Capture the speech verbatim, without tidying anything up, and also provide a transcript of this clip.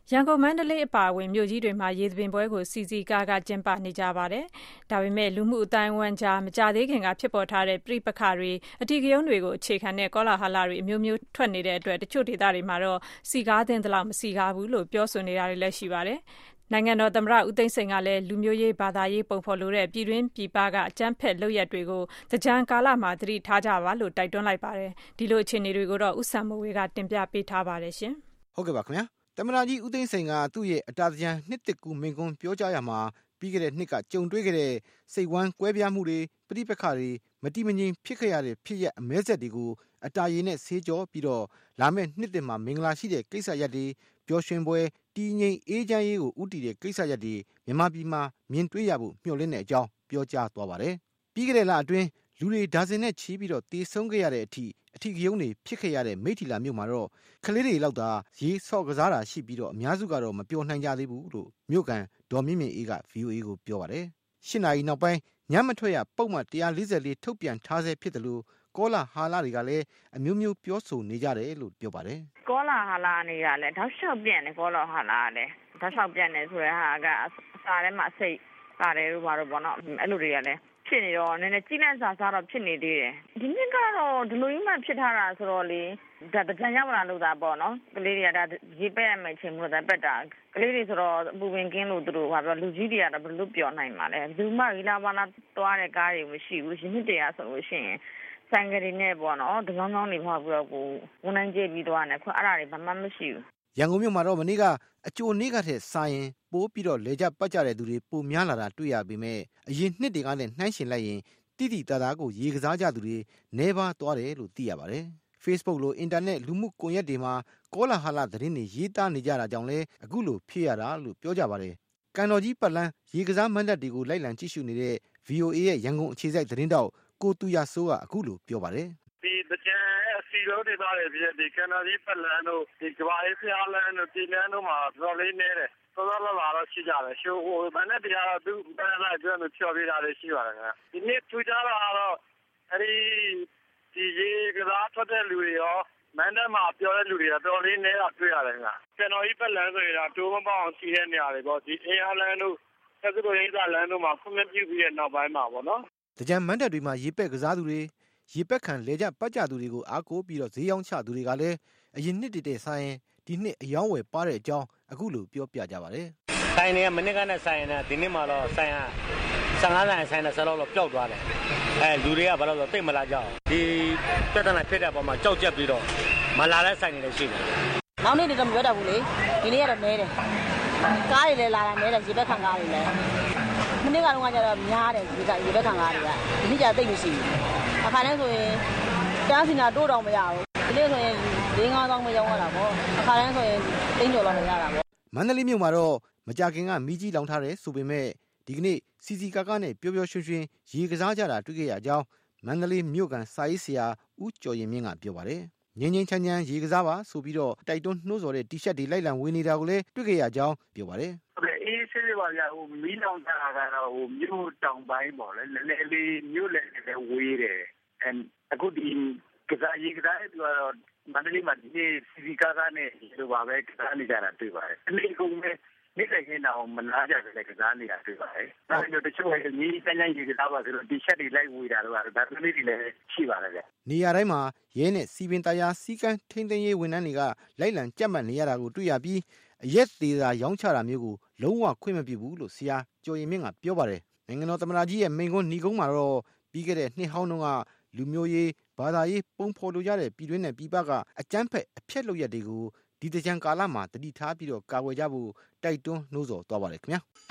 ရန်ကုန်မန္တလေးအပါအဝင်မြို့ကြီးတွေမှာရေသပင်ပွဲကိုစီစီကားကားကျင်းပနေကြပါတယ်။ဒါပေမဲ့လူမှုအတိုင်းအဝန်းကြားမကြသေးခင်ကဖြစ်ပေါ်ထားတဲ့ပြိပခါတွေအထီးကယုံတွေကိုအခြေခံတဲ့ကောလာဟလတွေအမျိုးမျိုးထွက်နေတဲ့အတွက်တချို့ဒေသတွေမှာတော့စီကားတဲ့လောက်မစီကားဘူးလို့ပြောဆိုနေတာတွေလည်းရှိပါတယ်။နိုင်ငံတော်သမ္မတဦးသိန်းစိန်ကလည်းလူမျိုးရေးဘာသာရေးပုံဖော်လိုတဲ့ပြည်တွင်းပြည်ပကအကြမ်းဖက်လုပ်ရက်တွေကိုတကြံကာလမှာသတိထားကြပါလို့တိုက်တွန်းလိုက်ပါတယ်။ဒီလိုအခြေအနေတွေကိုတော့ဦးစံမိုးဝေကတင်ပြပေးထားပါတယ်ရှင်။ဟုတ်ကဲ့ပါခင်ဗျာ။သမ္မတကြီးဦးသိန်းစိန်ကသူ့ရဲ့အတာသင်္ကြန်နှစ်တစ်ကူမိန့်ခွန်းပြောကြားရမှာပြီးခဲ့တဲ့နှစ်ကကြုံတွေ့ခဲ့တဲ့စိတ်ဝမ်းကွဲပြားမှုတွေပြိပခါတွေမတိမငြိမ်ဖြစ်ခဲ့ရတဲ့ဖြစ်ရက်အမဲဆက်တွေကိုအတာရည်နဲ့ဆေးကြောပြီးတော့လာမယ့်နှစ်တစ်မှာမင်္ဂလာရှိတဲ့ကိစ္စရပ်တွေပျော်ရွှင်ပွဲတည်ငြိမ်အေးချမ်းရေးကိုဥတည်တဲ့ကိစ္စရပ်တွေမြန်မာပြည်မှာမြင်တွေ့ရဖို့မျှော်လင့်တဲ့အကြောင်းပြောကြားသွားပါတယ်။ပြီးခဲ့တဲ့လအတွင်းလူတွေဒါဇင်နဲ့ချီပြီးတော့တည်ဆုံးခဲ့ရတဲ့အထိအထီးကယုံတွေဖြစ်ခဲ့ရတဲ့မိထီလာမြို့မှာတော့ကလေးတွေလောက်သာရေးဆော့ကစားတာရှိပြီးတော့အများစုကတော့မပြောနိုင်ကြသေးဘူးလို့မြို့ကန်ဒေါ်မြင့်မြင့်အေးက ဗွီအိုအေ ကိုပြောပါတယ်။ရှစ်နာရီနောက်ပိုင်းညမထွက်ရပုံမှန်one forty-fourထုတ်ပြန်ထားဆဲဖြစ်တယ်လို့ကောလာဟာလာတွေကလည်းအမျိုးမျိုးပြောဆိုနေကြတယ်လို့ပြောပါတယ်။ကောလာဟာလာနေရလဲတောက်လျှောက်ပြန့်နေကောလာဟာလာလည်းတောက်လျှောက်ပြန့်နေဆိုတဲ့ဟာကအစားထဲမှာအစိတ်ပါတယ်လို့ပါတော့ဗောနော်အဲ့လိုတွေကလည်းဖြစ်နေတော့နည်းနည်းကြီးလန့်စာစားတော့ဖြစ်နေသေးတယ်ဒီနှစ်ကတော့ဒီလိုကြီးမှဖြစ်ထားတာဆိုတော့လေဒါတကြံရောက်လာလို့သာပေါ့နော်ကလေးတွေကဒါရေပက်ရမယ်ချင်းလို့သာပက်တာကလေးတွေဆိုတော့အပူပင်ကင်းလို့သူတို့ဟာပြောလူကြီးတွေကတော့ဘယ်လိုပြောနိုင်မှာလဲဘူးမှရီလာဘာလာတွားတဲ့ကားတွေမရှိဘူးရှင်နှစ်တရာဆိုလို့ရှိရင်ဆိုင်ကလေးနဲ့ပေါ့နော်ဒီကောင်းကောင်းနေမှာပြီးတော့ကိုဝန်နိုင်ကြည့်ပြီးတော့နဲ့ခွအဲ့ဒါတွေဘာမှမရှိဘူးရန်ကုန်မြို့မှာတော့မနေ့ကအကြိုနေ့ကထက်စာရင်ပိုးပြီးတော့လေကြပတ်ကြတဲ့သူတွေပိုများလာတာတွေ့ရပေမဲ့အရင်နှစ်တွေကလည်းနှိုင်းယှဉ်လိုက်ရင်တိတိတသားကိုရေကစားကြသူတွေနှဲပါသွားတယ်လို့သိရပါတယ်။ Facebook လိုအင်တာနက်လူမှုကွန်ရက်တွေမှာကောလာဟလသတင်းတွေရေးသားနေကြတာကြောင့်လဲအခုလိုဖြစ်ရတာလို့ပြောကြပါတယ်။ကန်တော်ကြီးပတ်လန်းရေကစားမဏ္ဍပ်တွေကိုလိုက်လံကြည့်ရှုနေတဲ့ ဗွီအိုအေ ရဲ့ရန်ကုန်အခြေစိုက်သတင်းတောက်ကိုတူရဆိုးကအခုလိုပြောပါတယ်။ဒီတကြံအစီလို့တွေသားတွေဖြစ်ဒီကန်တော်ကြီးပတ်လန်းတို့ဒီကဘာရေးဖျားလန်းတို့ဒီလန်းတို့မှာတော်လေးနေတယ်တော်တော်လာတော့ရှိကြတယ်ရှိုးဟိုဗန်းနဲ့တရားတော့သူဗန်းလိုက်ကျွမ်းလို့ဖြော်ပြတာလေးရှိပါတယ်ခင်ဗျဒီနေ့ထူကြတာတော့အဲဒီဒီရေကစားထွက်တဲ့လူတွေရောမန္တမှာပြောတဲ့လူတွေကတော်လေးနေတာတွေ့ရတယ်ခင်ဗျကျွန်တော်ကြီးပတ်လန်းဆိုရင်တော့တိုးမပေါအောင်စီးတဲ့နေရာတွေပေါ့ဒီအေးအားလန်းတို့သက္ကသိုလ်ရိပ်သာလန်းတို့မှာခွင့်ပြုပြီးတဲ့နောက်ပိုင်းမှာပေါ့နော်တကြံမန္တတွေမှာရေပက်ကစားသူတွေရေပက်ခံလေကြပတ်ကြသူတွေကိုအားကိုးပြီးတော့ဈေးရောင်းချသူတွေကလည်းအရင်နှစ်တည်းတည်းဆိုင်ရင်ဒီနှစ်အယောင်းဝယ်ပါတဲ့အကြောင်းအခုလိုပြောပြကြပါတယ်။ဆိုင်တွေကမနစ်ကနဲ့ဆိုင်ရင်ဒီနှစ်မှာတော့ဆိုင်ဟာfifteenဆိုင်ဆိုင်နဲ့ဆယ်လောက်တော့ပျောက်သွားတယ်။အဲလူတွေကဘာလို့လဲတိတ်မလာကြအောင်ဒီပြဿနာဖြစ်တဲ့အပေါ်မှာကြောက်ကြက်ပြီးတော့မလာတဲ့ဆိုင်တွေလည်းရှိတယ်။နောက်နေ့တွေတော့မပြောတတ်ဘူးလေ။ဒီနေ့ကတော့နဲတယ်။ကားတွေလည်းလာတာနဲတယ်ရေဘက်ခံကားတွေလည်းမနေ့ကတော့ကျတော့များတယ်ဒီကရေဘက်ခံကားတွေကဒီနေ့ကျတိတ်မရှိဘူး။အခါတိုင်းဆိုရင်တန်းစီနာတိုးတော့မရဘူး။ဒီနေ့ဆိုရင်၄-၅သောင်းမရောင်းရတာပေါ့အခါတိုင်းဆိုရင်တိန်းကျော်လောက်ရတာပေါ့မန္တလေးမြို့မှာတော့မကြခင်ကမီးကြီးလောင်ထားတယ်ဆိုပေမဲ့ဒီကနေ့စီစီကာကာနဲ့ပျော်ပျော်ရွှင်ရွှင်ရေကစားကြတာတွေ့ခဲ့ရကြောင်းမန္တလေးမြို့ကန်စာရေးဆရာဦးကျော်ရင်မြင့်ကပြောပါတယ်ငင်းငင်းချမ်းချမ်းရေကစားပါဆိုပြီးတော့တိုက်တွန်းနှိုးဆော်တဲ့တီရှပ်တွေလိုက်လံဝေနေတာကိုလည်းတွေ့ခဲ့ရကြောင်းပြောပါတယ်ဟုတ်ကဲ့အေးဆေးပါဗျာဟိုမီးလောင်တာကတော့ဟိုမြို့တောင်ပိုင်းပေါ့လေလဲလဲလေးမြို့လဲလည်းဝေးတယ်အဲအခုဒီကစားရေကစားတဲ့သူကတော့မန္တလေးမှာဒီနေ့စီစီကားကားနဲ့ဒီလိုပါပဲကစားနေကြတာတွေ့ပါတယ်။ဒီနေ့ကုန်မဲ့နေ့တိုင်းခင်းတော့မနာကြတယ်ကစားနေတာတွေ့ပါတယ်။ဒါပေမဲ့တချို့ကညီတန်းချမ်းရေကစားပါဆိုတော့တီရှပ်တွေလိုက်ဝေတာတော့ဒါကလေးတွေလည်းရှိပါတယ်ဗျ။နေရာတိုင်းမှာရဲနဲ့စီပင်တရားစီကန်းထိန်းသိမ်းရေးဝန်ထမ်းတွေကလိုက်လံကြက်မှတ်နေရတာကိုတွေ့ရပြီးအရက်သေးတာရောင်းချတာမျိုးကိုလုံးဝခွင့်မပြုဘူးလို့ဆရာကျော်ရင်မြင့်ကပြောပါတယ်။နိုင်ငံတော်သမ္မတကြီးရဲ့မိန့်ခွန်းညီကုန်းမှာတော့ပြီးခဲ့တဲ့နှစ်ဟောင်းတုန်းကလူမျိုးရေးဘာသာရေးပုံဖော်လိုကြတဲ့ပြည်တွင်းနဲ့ပြည်ပကအကြမ်းဖက်အဖျက်လုပ်ရက်တွေကိုဒီတကြံကာလမှာတတိထားပြီးတော့ကာကွယ်ကြဖို့တိုက်တွန်းနှိုးဆော်သွားပါတယ်ခင်ဗျာ